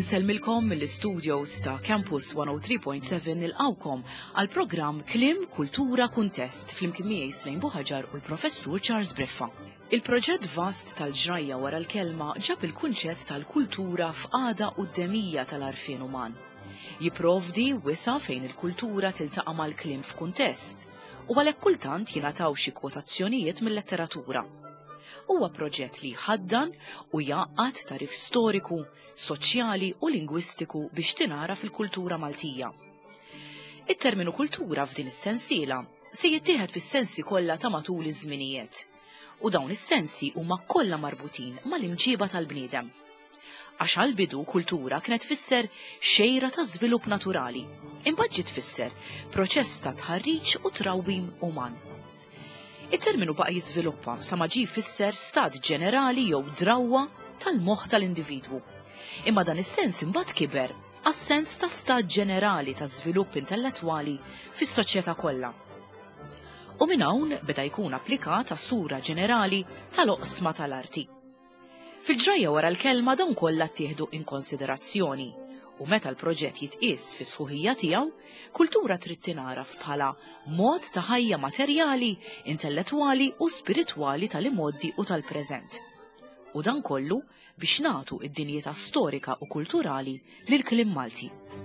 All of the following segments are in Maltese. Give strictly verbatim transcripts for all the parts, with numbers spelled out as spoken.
Insellmilkom mill-istudios ta' Campus one oh three point seven nilqawkom għal programm Kliem Kultura Kuntest fl-imkien miegħi Slejn Buħaġar u l-Professur Charles Breffa. Il-proġett vast tal-ġrajja wara l-kelma ġab il-kunċett tal-kultura f'qagħda quddemija tal-għarfien uman. Jipprovdi wisa fejn il-kultura tiltaqa' mal-kliem f'kuntest u għalhekk kultant jingħataw xi kwotazzjonijiet mill-letteratura. Huwa proġett li jħaddan u jgħaqqad tarif storiku, soċjali u lingwistiku biex tingħara fil-kultura Maltija. Il-terminu kultura f'din is-sensiela se jittieħed fis-sensi kollha ta' matul iż-żminijiet. U dawn is-sensi huma kollha marbutin mal-imġiba tal-bniedem. Għax għall-bidu kultura kienet tfisser xejra ta' żvilupp naturali, imbagħad ġiet tfisser proċess ta' tħarriġ u trawwim uman. Il-terminu baqa' jiżviluppa sa ma ġie jfisser stat ġenerali jew drawwa tal-moħħ tal-individwu. Imma dan is-sens imbagħad kiber għas-sens ta' stat ġenerali ta' żvilupp intellettwali fis-soċjetà kollha. U minn hawn beda jkun applikat għas-sura ġenerali tal-oqsma tal-arti. Fil-ġrajja wara l-kelma dawn kollha ttieħdu in konsiderazzjoni u meta l-proġett jitqies fis-sħuħija tiegħu, kultura trid tingħaraf bħala mod ta' ħajja materjali, intellettwali u spiritwali tal-imoddi u tal-preżent. U dan kollu biex nagħtu id-dinjità storika u kulturali lill-kliem Malti.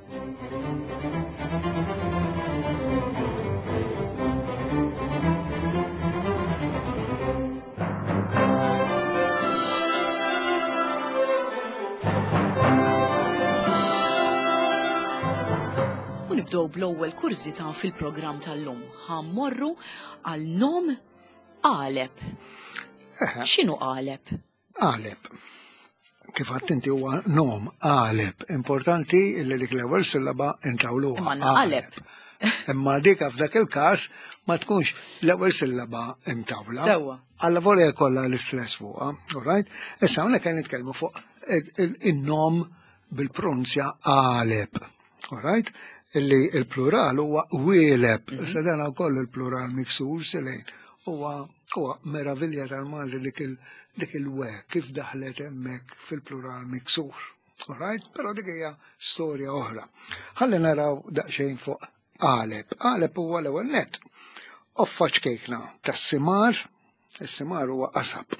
Nibdew bl-ewwel kurzita fil-programm tal-lum. Ħammorru għal nom Qaleb. X'inhu Qaleb? Qaleb. Kif għadt inti huwa nom Qaleb. Importanti li dik l-ewwel sillaba intawluha. Imma Qaleb. Imma dik f'dak il-każ ma tkunx l-ewwel sillaba imtawla. Sewwa. Alla volja kollha l-istress fuqha, all right? Issa hawnhekk qed nitkellmu fuq in-nom bil-pronunzja Qaleb. All right? Illi il-plural huwa wieleb, sa dan ukoll il-plural miksur selejn. Huwa huwa meravilja tal-Malti dik dik il-we kif daħlet hemmhekk fil-plural miksur. All right? Però dik hija storja oħra. Ħalli naraw daqsxejn fuq Qaleb. Qaleb huwa l-ewwel nett. Offa ċkejkna tas-simar, is-simar huwa qasab.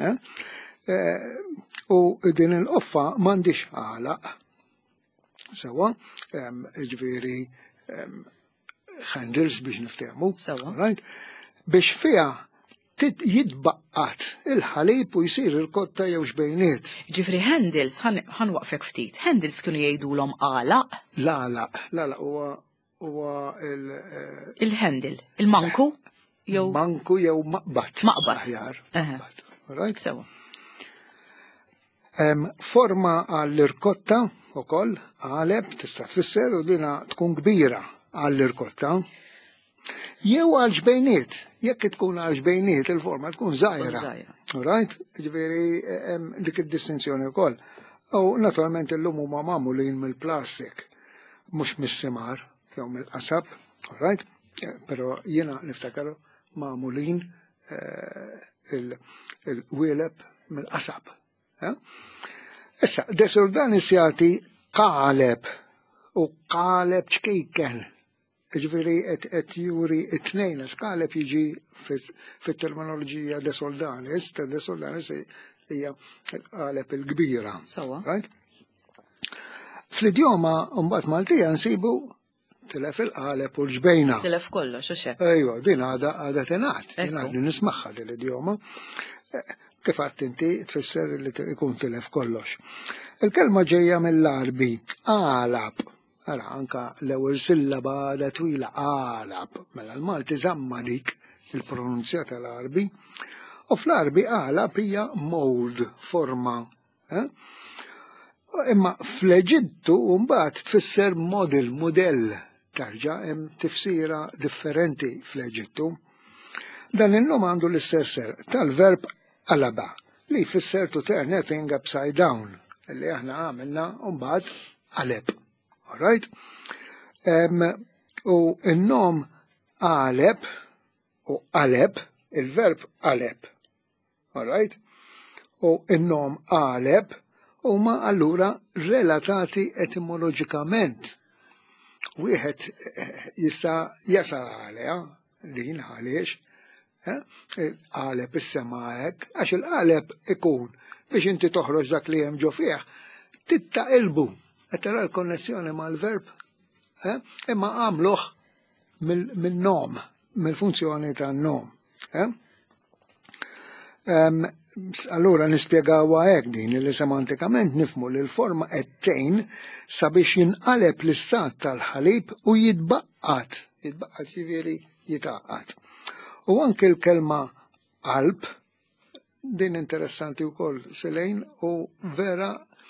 U din il-qoffa m'għandix għalaq. Sewa, ġviri handles biex niftehmu, biex fiha jitbaqqat il-ħalib u jsir il-kotta jew xbejniet. Ġifri handles, ħanwaqfek ftit, handles kienu jgħidulhom għalaq? L-għalaq, l-għalaq huwa huwa il- Il-handle, il-manku? Jew manku jew maqbad. Maqbad. Aħjar. Right? Sewa. Forma għall-irkotta ukoll Qaleb tista' tfisser u dina tkun kbira għall-irkotta. Jew għall-ġbejniet, jekk tkun għall-ġbejniet il-forma tkun żgħira. Right? Ġifieri hemm dik id-distinzjoni wkoll. U naturalment illum huma magħmulin mill-plastik, mhux mis-simar jew mill-qasab, right? Però jiena niftakar magħmulin il-wieleb mill-qasab. Issa, Desordanis jagħti Qaleb u Qaleb ċkejken. Ġifieri qed juri t-tnejn għax Qaleb jiġi fit-terminoloġija Desordanis, ta' Desordanis hija Qaleb il-kbira. Sewwa. Fl-idjoma mbagħad Maltija nsibu tilef il-Qaleb u l-ġbejna. Tilef kollox, u x'hekk. Ejwa, din għadha għadha tingħad. Jien għadni nismagħha din l-idjoma. Kif għadt inti tfisser li ikun tilef kollox. Il-kelma ġejja mill-Arbi, Qalab. Ara anka l-ewwel sillaba għadha twila Qalab. Mela l-Malti żamma dik il-pronunzja tal-Arbi. U fl-Arbi Qalab hija mold, forma. Imma fl-Eġittu mbagħad tfisser model, modell. Tarġa' hemm tifsira differenti fl-Eġittu. Dan in-nom għandu l-istess tal-verb qalaba li jfisser to turn anything upside down li aħna għamilna mbagħad qaleb. All right? U n-nom Qaleb u qaleb, il-verb qaleb. All right? U n-nom Qaleb huma allura relatati etimoloġikament. Wieħed jista' jasal għaliha din għaliex qaleb is-sema hekk, għax il-qaleb ikun biex inti toħroġ dak li hemm ġo fih, tittaqilbu qed tara l-konnessjoni mal-verb, imma għamluh mill-nom, mill-funzjoni tan-nom. Allura nispjegawha hekk din li semantikament nifhmu li l-forma qed tgħin sabiex jinqaleb l-istat tal-ħalib u jitbaqqat, jitbaqqat jiġifieri jitaqqat. U anke l-kelma qalb din interessanti wkoll Selejn u vera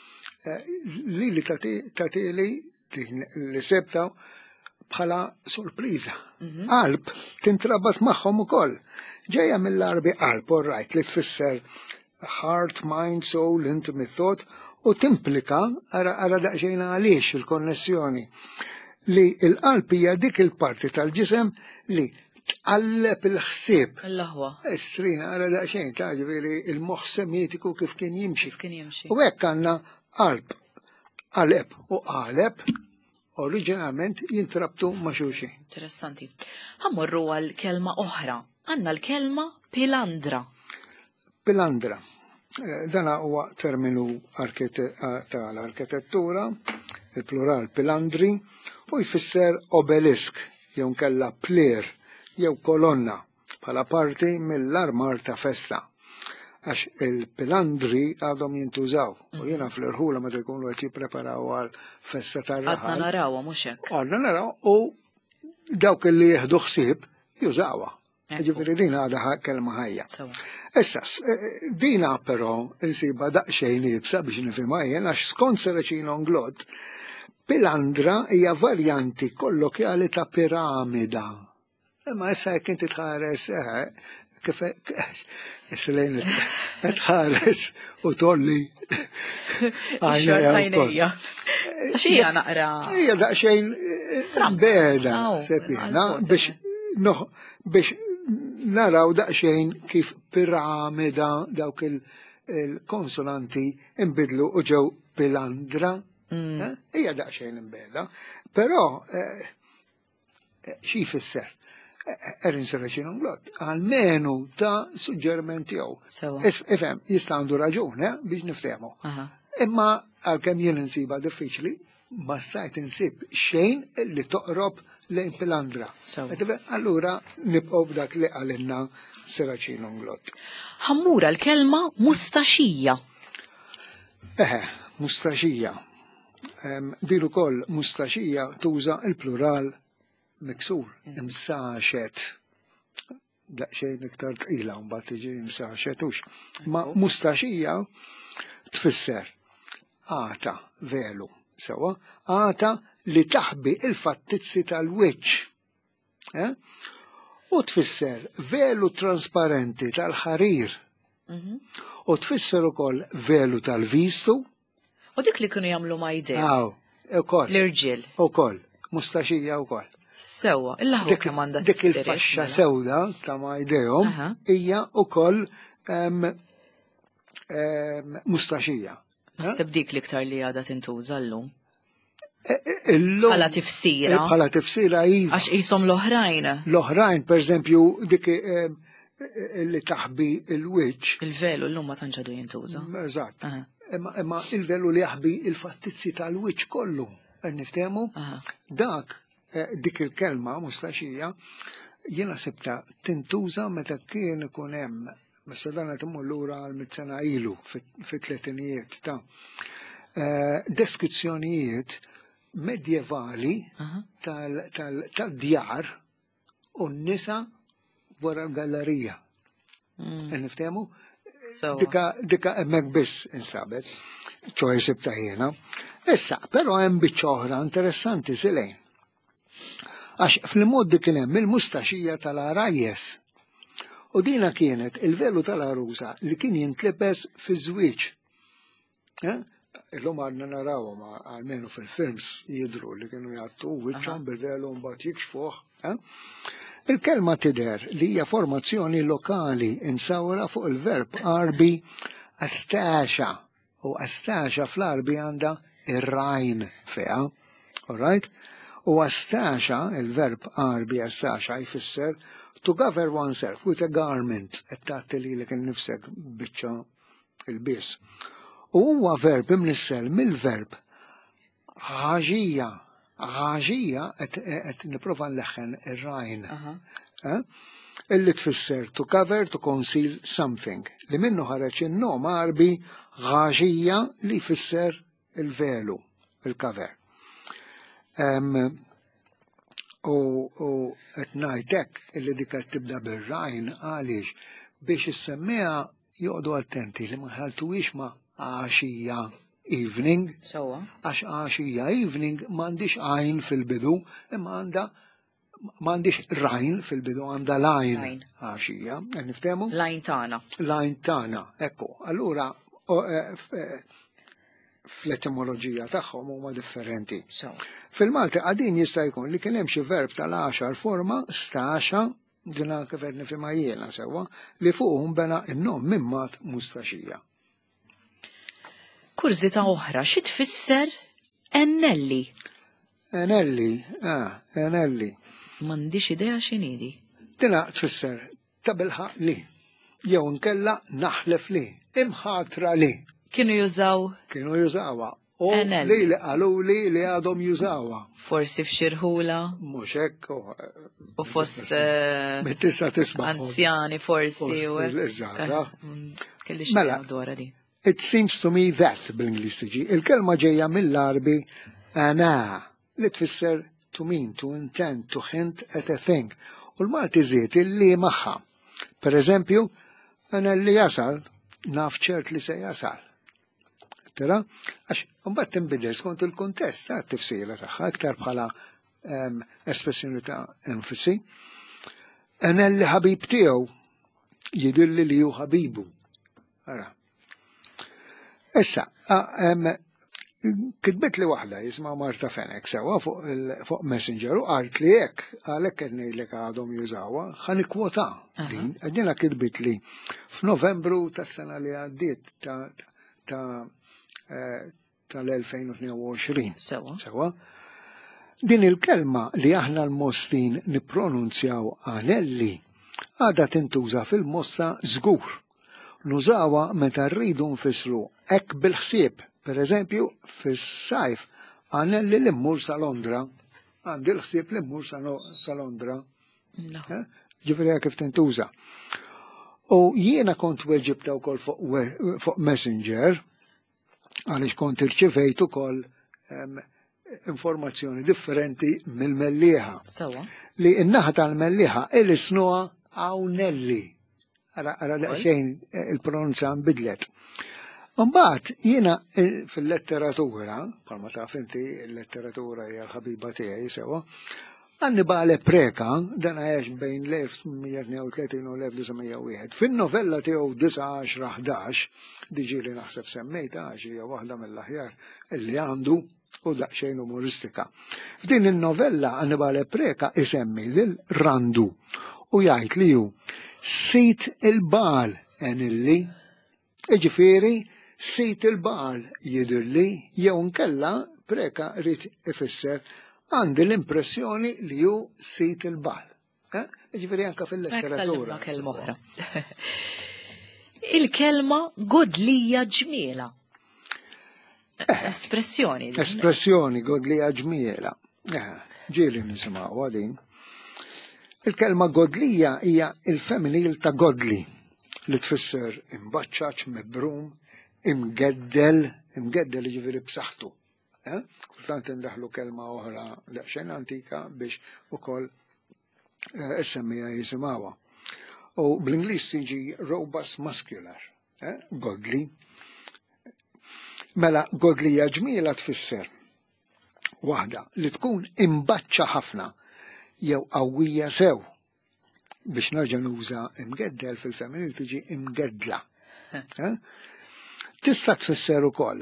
li li tagħtili din li sebta bħala sorpriża. Qalb tintrabat magħhom ukoll. Ġejja mill-arbi qalb, all right, li tfisser heart, mind, soul, intimate thought, u timplika ara daqsxejn għaliex il-konnessjoni li l-qalb hija dik il-parti tal-ġisem li tqalleb il-ħsieb. L-laħwa. Estrina ara daqsxejn ta' ġifieri il-moħħ semitiku kif kien jimxi. Kien jimxi. U hekk għandna qalb, qaleb u qaleb oriġinalment jintrabtu ma' xulxin. Interessanti. Ħammorru għal kelma oħra. Għandna l-kelma pilandra. Pilandra. Dana huwa terminu tal-arkitettura, il-plural pilandri, u jfisser obelisk, jew nkella plir, jew kolonna, bħala parti mill-armar ta' festa. Għax il-pilandri għadhom jintużaw. U jiena fl-irħula meta jkunu qed jippreparaw għal festa tar-raħal. Għadna narawha mhux hekk. Għadna naraw u dawk li jieħdu ħsieb jużawha. Ġifieri din għadha kelma ħajja. Issa, dina però insiba daqsxejn ibsa biex nifhimha jien għax skont Saracino Nglott, pilandra hija varjanti kollokjali ta' piramida. Imma issa jekk inti tħares kif Selejn tħares u tolli għajnejja. Xija naqra. Hija daqsxejn beda sepjena biex biex naraw daqsxejn kif piramida dawk il-konsonanti imbidlu u ġew pilandra. Hija daqsxejn imbeda, però xi jfisser? Erin Saracino Nglott, għalmenu ta' suġġerimenti jew. Ifhem, jista' għandu raġun biex niftehmu. Imma għalkemm jien insiba diffiċli, ma stajt insib xejn li toqrob lejn pilandra. Allura nibqgħu b'dak li għalinna Saracino Nglott. Ħammura l-kelma mustaxija. Eħe, mustaxija. Din ukoll mustaxija tuża il-plural miksur, imsaxet. Daqsxejn iktar tqila mbagħad tiġi imsaxetux. Ma mustaxija tfisser għata velu. Sewa, għata li taħbi il-fattizzi tal-wiċċ. U tfisser velu trasparenti tal-ħarir. U tfisser ukoll velu tal-vistu. U dik li kienu jagħmlu ma' idea. Aw, ukoll. L-irġiel. Ukoll, mustaxija wkoll. Sewa, il-laħwa kemm għandha dik il-faxxa sewda ta' ma' idejhom hija wkoll mustaxija. Naħseb dik l-iktar li għadha tintuża llum. Bħala tifsira. Bħala tifsira iva. Għax qishom l-oħrajn. L-oħrajn, pereżempju, dik li taħbi il-wiċċ. Il-velu llum ma tantx għadu jintuża. Eżatt. Imma il-velu li jaħbi il-fattizzi tal-wiċċ kollu. Niftehmu? Dak dik il-kelma mustaxija jiena sibta tintuża meta kien ikun hemm meta dan qed imur lura għal mit sena ilu fit-tletinijiet ta' deskrizzjonijiet medjevali tal-djar u n-nisa wara l-gallerija. Niftehmu? Dika hemmhekk biss instabet, ċoħi sibta jiena. Issa, però hemm biċċa oħra interessanti Selejn. Għax fil-moddi kien hemm il-mustaxija tal-arajjes. U dina kienet il-velu tal-arusa li kien jintlebes fi żwieġ. Illum għadna narawhom għalmenu fil-films jidhru li kienu jgħattu wiċċhom bil-velu mbagħad jikxfuh. Il-kelma tidher li hija formazzjoni lokali insawra fuq il-verb qarbi astaxa u astaxa fl-Arbi għandha ir-rajn fiha. All right? U astaxa, il-verb Arbi astaxa jfisser to cover oneself with a garment, qed tagħti lilek innifsek biċċa il-biss. U huwa verb imnissel mill-verb ħaġija, ħaġija qed nipprova nleħħen ir-rajn. Illi tfisser to cover, to conceal something. Li minnu ħareġ in-nom Arbi ħaġija li jfisser il-velu, il-cover. U qed ngħidlek illi dik qed tibda bir-rajn għaliex biex issemmيها joqgħdu attenti li ma ħaltuwix ma' għaxija evening. Sewwa. Għax għaxija evening m'għandix għajn fil-bidu, imma għandha m'għandix rajn fil-bidu, għandha lajn għaxija. Niftehmu? Lajn tagħna. Lajn tagħna, ekku. Allura fl-etimoloġija tagħhom huma differenti. Fil-Malti qegħdin jista' jkun li kien hemm xi verb tal-għaxar forma staxa din anke qed nifhimha jiena sewwa li fuqhom bena n-nom minn mat mustaxija. Kurzita oħra, xi tfisser Ennelli? Enelli, ah, Enelli. M'għandix idea x'inhi. Dina tfisser tabilħaq li, jew nkella naħlef li, imħatra li. Kienu jużaw? Kienu jużawa. U li li qalu li li għadhom jużawa. Forsi f'xirħula? Mhux hekk. U fost tista' tisma' anzjani forsi. Kellix Mela, dwar di. It seems to me that bl-Ingliż tiġi. Il-kelma ġejja mill-Arbi ana li tfisser to mean, to intend, to hint at a thing. U l-Malti żiet illi magħha. Per eżempju, ana li jasal, naf ċert li se jasal. Tara? Għax, mbagħad tinbidel skont il-kuntest ta' tifsira tagħha iktar bħala espressjoni ta' enfasi. Ana li ħabib tiegħu jidilli li hu ħabibu. Ara. Issa, kitbet li waħda jisma' Marta Fenek sewa fuq Messenger u qalt li hekk għalhekk qed ngħidlek għadhom jużawha ħa nikkwota din għadina kitbet li f'Novembru tas-sena li għaddiet ta' tal-elfejn u tnejn u għoxrin. Sewa. Din il-kelma li aħna l-Mostin nippronunzjaw Anelli għadha tintuża fil-Mosta żgur. Nużawha meta rridu nfissru hekk bil-ħsieb. Per eżempju, fis-sajf Anelli li mmur sa Londra, għandi l-ħsieb li mmur sa Londra. Ġifieri kif tintuża. U jiena kont weġibta wkoll fuq Messenger għaliex kont irċivejt ukoll informazzjoni differenti mill-mellieħa. Li n-naħa tal-mellieħa il-isnuha Awnelli. Ara daqsxejn il-pronunza nbidlet. Mbagħad jiena fil-letteratura, bħalma taf inti l-letteratura hija l-ħabiba tiegħi sewa, Annibale Preka, dan għax bejn l-elf tminmija tnejn u tletin u l-elf disajn u wieħed. Fin-novella tiegħu disa' għaxra ħdax, diġi li naħseb semmejta għax hija waħda mill-aħjar illi għandu u daqsxejn umoristika. F'din il-novella Annibale Preka isemmi lil Randu u jgħid li hu sit il-bal Enilli, ġifieri sit il-bal jidhirli jew nkella Preka rrid ifisser għandi l-impressjoni li hu sit il-bal. Ġifieri anke fil-letteratura. Il-kelma godlija ġmiela. Espressjoni. Espressjoni godlija ġmiela. Ġieli nisimgħuha din. Il-kelma godlija hija il-feminil ta' godli li tfisser imbaċċaċ, mibrum, imgeddel, imgeddel ġifieri b'saħħtu. Kultant indaħlu kelma oħra daqsxejn antika biex ukoll issemmija jisimgħuha. U bl-Ingliż tiġi robust muscular, godli. Mela godlija ġmiela tfisser waħda li tkun imbaċċa ħafna jew qawwija sew biex nerġa' nuża imgeddel fil-feminil tiġi imgeddla. Tista' tfisser ukoll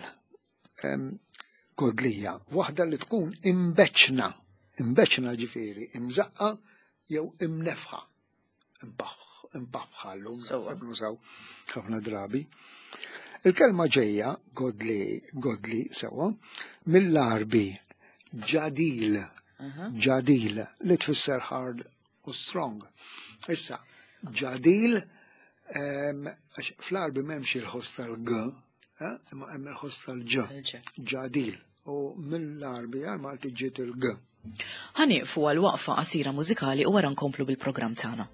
godlija waħda li tkun imbeċna, imbeċna ġifieri imżaqqa jew imnefħa. Impaħħallu, nużaw ħafna drabi. Il-kelma ġejja, godli, godli, sewa, mill-Arbi, ġadil, ġadil, li tfisser hard u strong. Issa, ġadil, fl-Arbi memx il-ħost tal-G, imma hemm il-ħost tal-Ġ, ġadil, u mill-Arbi għal-Malti ġiet il-G. Ħaniqfu għal waqfa qasira mużikali u wara nkomplu bil-programm tagħna.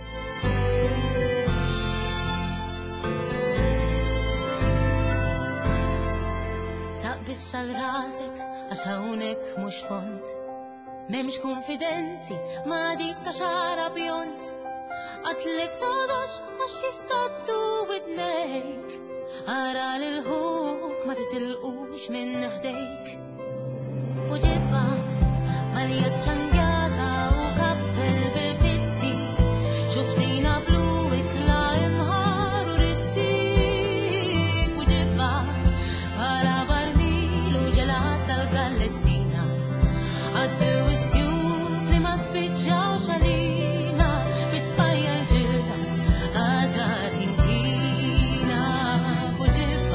Taqbissa l-rasek għax hawnhekk mhux font. M'hemmx konfidenzi ma' dik ta' xara bjont. Għatlek todox għax jistaddu widnejk. Ara l-ħuk ma titilqux minn ħdejk. Uġibba malja ċangjata u kappel bil-pizzi. Xuftina blu ikla imħar u rizzi. Uġibba bħala barmil u ġelat tal-gallettina. Għaddu is-sjuf li ma spiċċaw xalina. Bitbajja l-ġilda għadda tinkina. Uġibba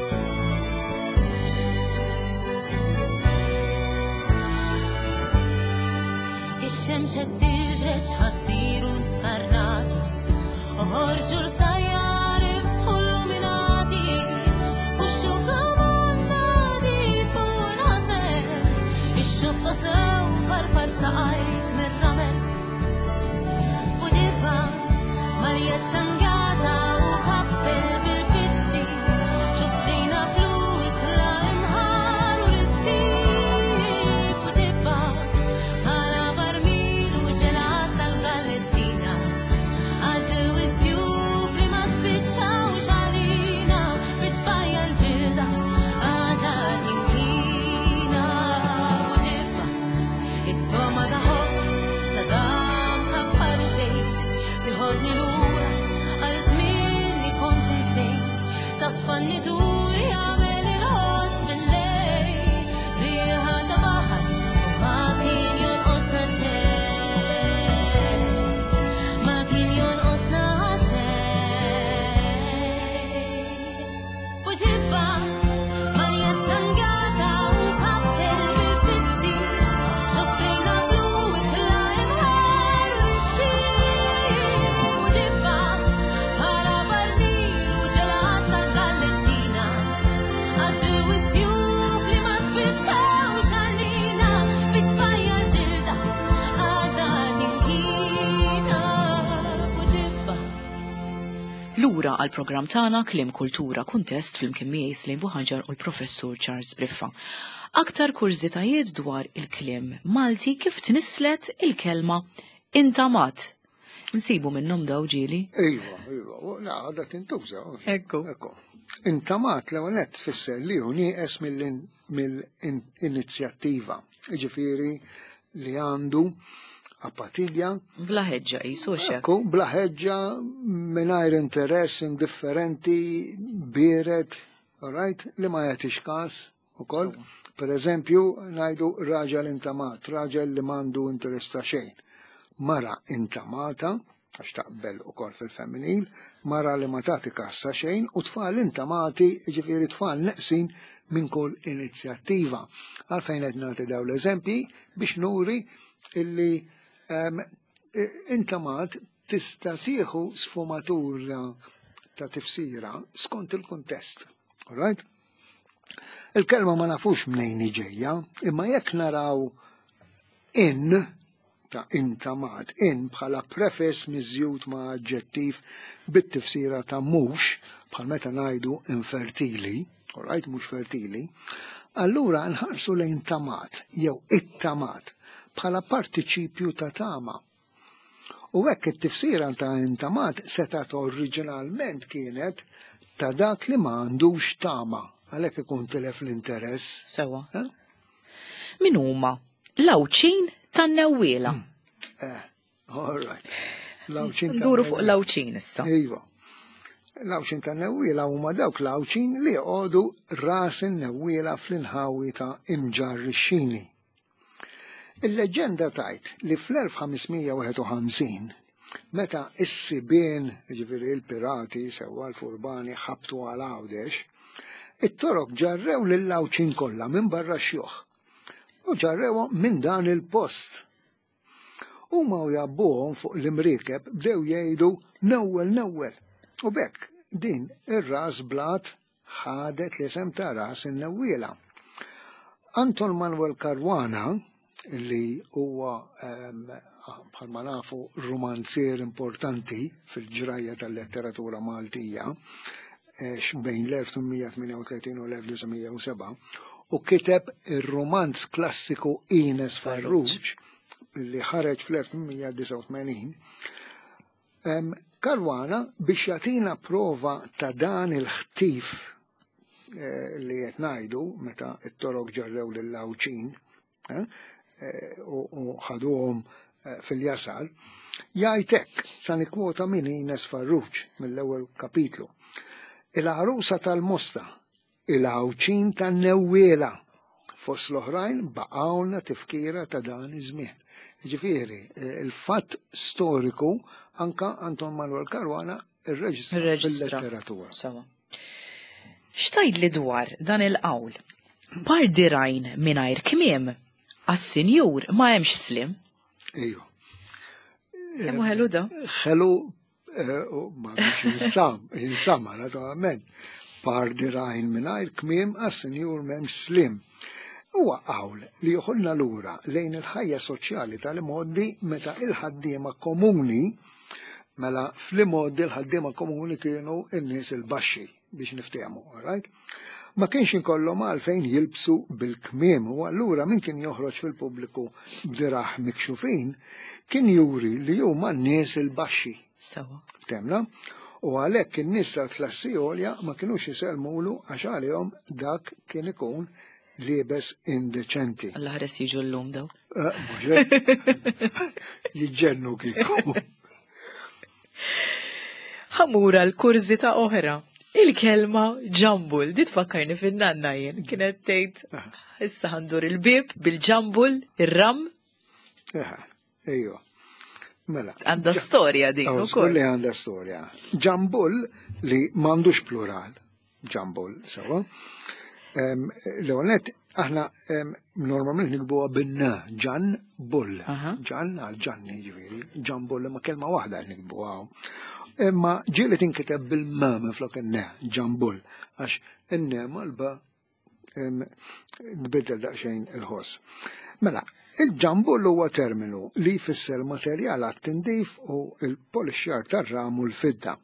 ix-xemx qed tiġreġ ħassiru skarnati. Uħorġu l-ftajjar iftħu l-luminati. U x-xukka mannadi fuq nażel. Ix-xukka sew farfar saqajt mir-ramel. Uġibba malja ċangata u kappel bil-pizzi. Xuftina blu ikla imħar u rizzi. Uġibba bħala barmil u ġelat tal-gallettina. Għaddu is-sjuf li ma spiċċawx għalina. Bitbajja l-ġilda għadha tinkina. Uġibba it-toma ta' ħoss ta' dam kappar u żejt. Tiħodni lura għal żmien li kont insejt. Taħt fannitur jagħmel il-ħoss bil-lejl. Rieħa ta' baħar u ma kien jonqosna xejn. Ma kien jonqosna xejn. Uġibba malja ċangata u kappel bil-pizzi. Xuftina blu ikla imħar u rizzi. Uġibba bħala barmil u ġelat tal-gallettina. Għaddu is-sjuf li ma spiċċawx għalina. Bitbajja l-ġilda għadha tinkina. Uġibba Lura għal programm tagħna Kliem Kultura Kuntest flimkien miegħi Slim Buħaġar u l-Professur Charles Briffa. Aktar kurzitajiet dwar il-kliem Malti kif tnislet il-kelma intamat. Nsibu minnhom daw ġieli. Iva, iva, la, għadda tintuża. Ekku. Ekku. Intamat l-għonet tfisser li hu nieqes mill-inizjattiva. Ġifieri li għandu apatilja, Bla ħeġġa qisu xek. ekku, bla ħeġġa, mingħajr interess, indifferenti, bieret, all right, li ma jagħtix każ ukoll. Per eżempju, ngħidu raġel intamat, raġel li m'għandu interess ta' xejn. Mara intamata, għax taqbel ukoll fil-femminil, mara li ma tagħti każ ta' xejn u tfal intamati, ġifieri tfal neqsin minn kull inizjattiva. Għalfejn qed nagħti dawn l-eżempji biex nuri illi em, intamat tista' tieħu sfumatura ta' tifsira skont il-kuntest. All right? Il-kelma ma nafux mnejn ġejja, imma jekk naraw in ta' intamat, in bħala prefess miżjud ma' aġġettiv bit-tifsira ta' mhux, bħal meta ngħidu infertili, all right, mhux fertili, allura nħarsu lejn tamat jew it-tamat bħala partiċipju ta' tama. U hekk it-tifsira ta' intamat setat oriġinalment kienet ta' dak li m'għandux tama, għalhekk ikun telef l-interess. Sewa. Min huma l-awċin tan-newwiela. Eh, all right. L-awċin Nduru fuq l-awċin issa. Iva. L-awċin tan-newwiela huma dawk l-awċin li jqogħdu ras in-newwiela fl-inħawi ta' Imġarrixxini. Il-leġenda tajt li fl-elf ħamsmija wieħed u ħamsin Meta is-sibien, ġifieri il-pirati sewwa l-furbani ħabtu għal Għawdex, it-torok ġarrew lill-Lawċin kollha minn barra x-xjuħ. U ġarrewhom minn dan il-post. Huma u jabbuhom fuq l-imriekeb bdew jgħidu newwel newwel. U bekk din ir-ras blat ħadet l-isem ta' ras in-newwiela. Anton Manuel Caruana, li huwa bħalma nafu romanzier importanti fil-ġrajja tal-letteratura Maltija bejn l-elf tminja tminja u tletin u l-elf disajn u seba' u kiteb ir-romanz klassiku Ines Farrugia li ħareġ fl-elf tminja disa' u tmenin. Caruana biex jagħtina prova ta' dan il-ħtif li qed ngħidu meta t-torok ġarrew lill-Lawċin u ħaduhom fil-jasal, jgħid hekk sa nikkwota minn Ines Farrugia mill-ewwel kapitlu. Il-għarusa tal-Mosta, il-Lawċin tan-Newwiela, fost l-oħrajn baqgħulna tifkira ta' dan iż-żmien. Ġifieri, il-fatt storiku anka Anton Manuel Caruana irreġistra fil-letteratura. X'tajd li dwar dan il-qawl? Pardirajn mingħajr kmiem, għas-sinjur ma hemmx slim. Ejju. Hemm ħelu da? Ħelu ma biex jinstam, jinstamma naturalment. Pardirajn mingħajr kmiem għas-sinjur m'hemmx slim. Huwa qawl li joħodna lura lejn il-ħajja soċjali tal-imoddi meta il-ħaddiema komuni mela fl-imoddi l-ħaddiema komuni kienu n-nies il-baxxi biex niftehmu, alright? Ma kienx inkollhom għalfejn jilbsu bil-kmiem u allura min kien joħroġ fil-pubbliku b'diraħ mikxufin kien juri li huma n-nies il-baxxi. Sewa. Temna? U għalhekk in-nies tal-klassi għolja ma kinux iselmulu għax għalihom dak kien ikun liebes indeċenti. Alla ħares jiġu llum daw. Jiġġennu kieku. Ħamura l-kurzita oħra. Il-kelma ġambul, dit fakkarni fin-nanna jien, kienet tgħid issa ħandur il-bib bil-ġambul, ir-ram. Ejju. Mela. Għandha storja din ukoll. Li għandha storja. Ġambul li m'għandux plural. Ġambul, sewa. L-għonet, aħna normalment nikbuha bin-na, ġan bull. Ġan għal ġanni ġifieri, ġambul ma kelma waħda nikbuha. Imma ġieli tinkiteb bil-mama flok in-ne, ġambul, għax in-ne malba tbiddel daqsxejn il-ħoss. Mela, il-ġambul huwa terminu li jfisser materjal għat-tindif u l-polixjar tar-ram u l-fidda.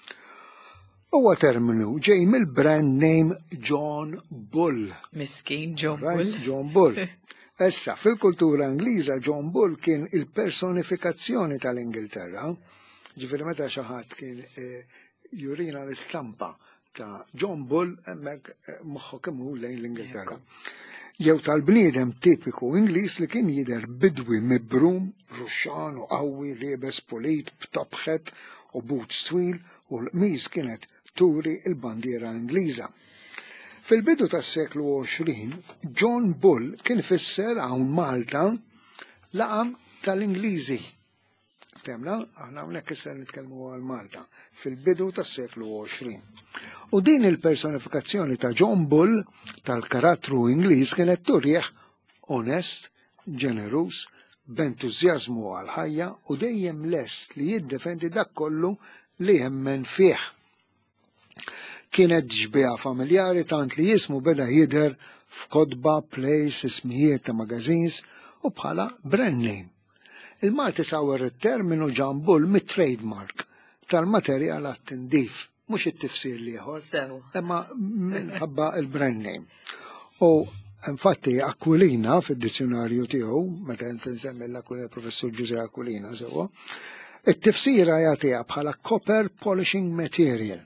Huwa terminu ġej mill-brand name John Bull. Miskin John Bull. John Bull. Issa, fil-kultura Ingliża John Bull kien il-personifikazzjoni tal-Ingilterra. Ġifieri meta xi ħadd kien jurina l-istampa ta' John Bull hemmhekk moħħu kemm hu lejn l-Ingilterra. Jew tal-bniedem tipiku Ingliż li kien jidher bidwi mibrum, ruxxan u qawwi liebes pulit b'tobħet u boots twil u l-qmiż kienet turi l-bandiera Ingliża. Fil-bidu tas-seklu għoxrin, John Bull kien fisser hawn Malta laqam tal-Ingliżi. Temna, aħna hawnhekk issa nitkellmu għal Malta fil-bidu tas-seklu għoxrin. U din il-personifikazzjoni ta' John Bull tal-karattru Ingliż kienet turieħ onest, ġenerus, b'entużjażmu għal ħajja u dejjem lest li jiddefendi dak kollu li jemmen fih. Kienet ġbija familjari tant li jismu beda jidher f'kodba, plays, ismijiet ta' magazines u bħala brand name. Il-Malti sawer it-terminu John Bull mit-trademark tal-materjal għat-tindif, mhux it-tifsir ieħor, imma minħabba il-brand name. U infatti Aquilina fid-dizzjonarju tiegħu, meta nsemmi l-Aquilina professur Giuseppe Aquilina sewwa, it-tifsira jagħtiha bħala copper polishing material.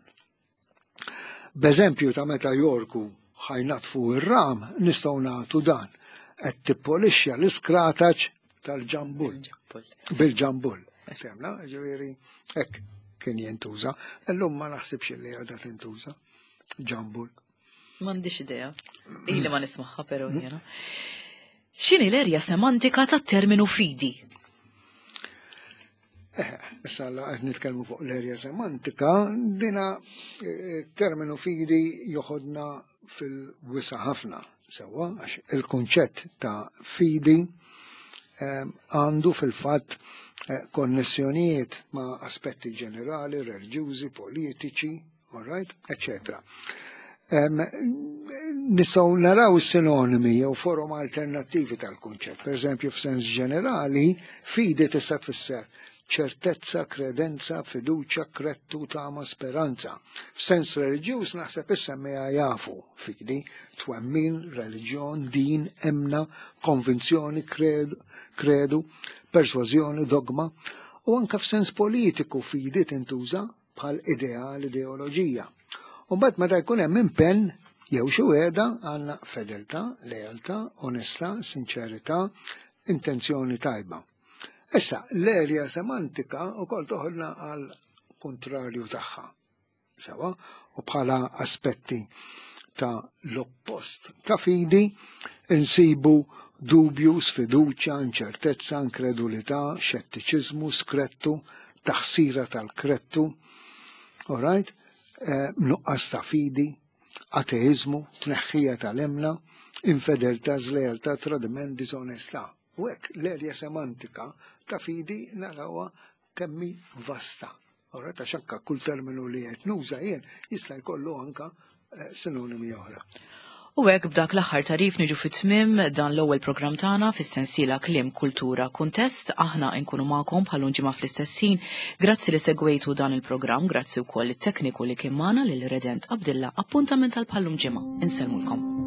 B'eżempju ta' meta jorku ħajnatfu ir-ram nistgħu nagħtu dan qed tippolixxa l-iskrataġġ tal-ġambul. Bil-ġambul. Semna, ġifieri hekk kien jintuża, illum ma naħsibx li għadha tintuża. Ġambul. M'għandix idea. Ili ma nismaħħa però jiena. X'inhi l-erja semantika tat-terminu fidi? Eh, issa qed nitkellmu fuq l-erja semantika, dina terminu fidi joħodna fil-wisa ħafna sewwa għax il-kunċett ta' fidi għandu fil-fatt konnessjonijiet ma' aspetti ġenerali, reliġjużi, politiċi, all right, eccetera. Nistgħu naraw is-sinonimi jew forum alternattivi tal-kunċett. Per eżempju, f'sens ġenerali, fidi tista' tfisser ċertezza, kredenza, fiduċja, krettu, tama, speranza. F'sens reliġjuż naħseb issemmejha jafu fidi, twemmin, reliġjon, din, emna, konvinzjoni, kredu, kredu, persważjoni, dogma, u anke f'sens politiku fidi tintuża bħal ideal, ideoloġija. U mbagħad meta jkun hemm impenn jew xi wiegħda għandna fedeltà, lealtà, onestà, sinċerità, intenzjoni tajba. Issa, l-erja semantika wkoll toħodna għal kontrarju tagħha. Sewa, u bħala aspetti ta' l-oppost ta' fidi insibu dubju, sfiduċja, inċertezza, inkredulità, xettiċiżmu, skrettu, taħsira tal-krettu, all right? Eh, nuqqas ta' fidi, ateizmu, tneħħija tal-emna, infedeltà, żlealtà, tradiment, disonestà. U hekk l-erja semantika ta' fidi narawha kemmi vasta. Ora ta' xakka kull terminu li qed nuża jien jista' jkollu anke sinonimi oħra. U hekk b'dak l-aħħar tarif niġu fit-tmiem dan l-ewwel programm tagħna fis-sensiela Kliem Kultura Kuntest, aħna nkunu magħkom bħal ġimgħa fl-istess ħin. Grazzi li segwejtu dan il-programm, grazzi wkoll it-tekniku li kien magħna lil Redent Abdilla, appuntament tal bħallum ġimgħa. Insellmulkom.